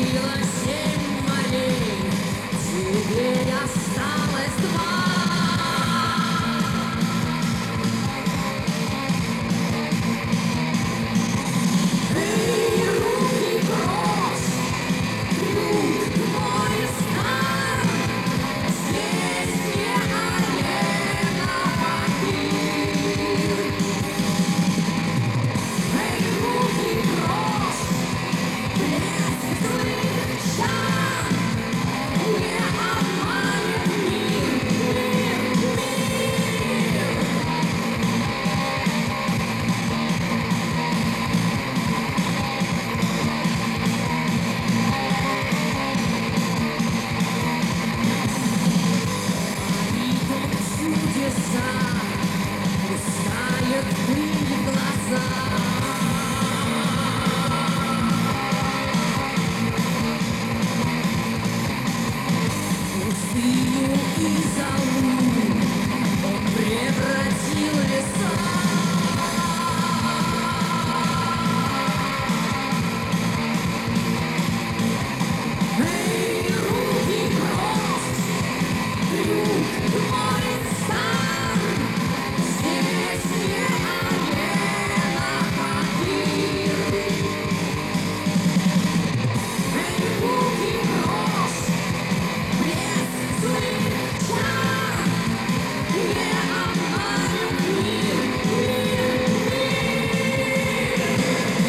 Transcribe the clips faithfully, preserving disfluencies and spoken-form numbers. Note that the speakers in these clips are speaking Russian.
Было семь морей, теперь осталось два. Эй, руки прочь, друг мой стар, здесь не арена побед. Эй, руки прочь, блеск злых чар, не обманет мир, мир, мир. Идут чудеса, пускают пыль в глаза. Пустыню и золу он превратил в леса. Эй, руки прочь, друг мой стар, здесь не арена побед. Эй, руки прочь, блеск злых чар, не обманет мир, мир, мир.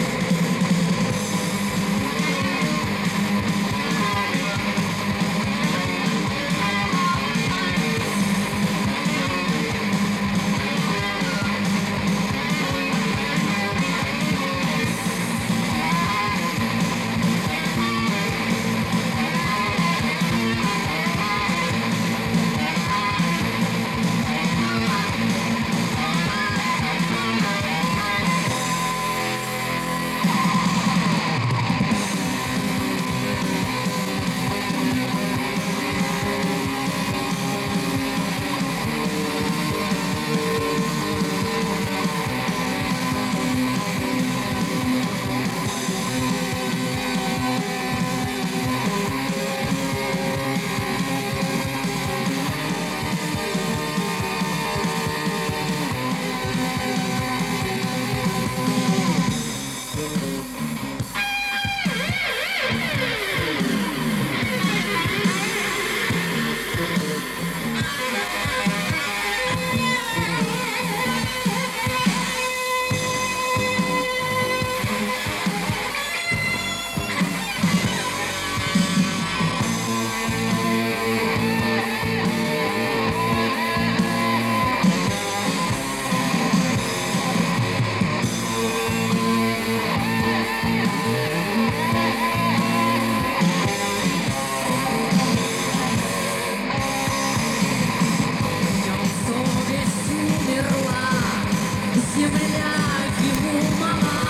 В нем совесть умерла, земля ему мала.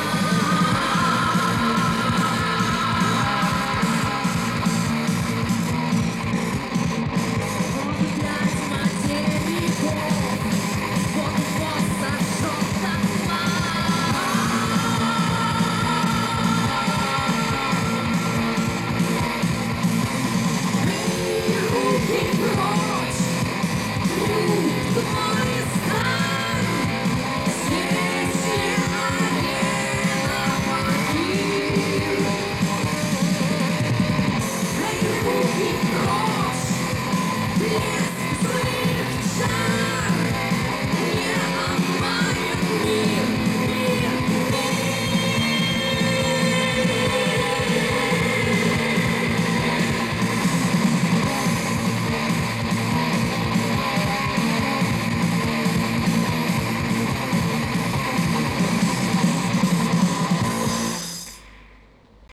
Он взять материков, вот вот сожжет дотла. Эй, руки прочь, друг мой.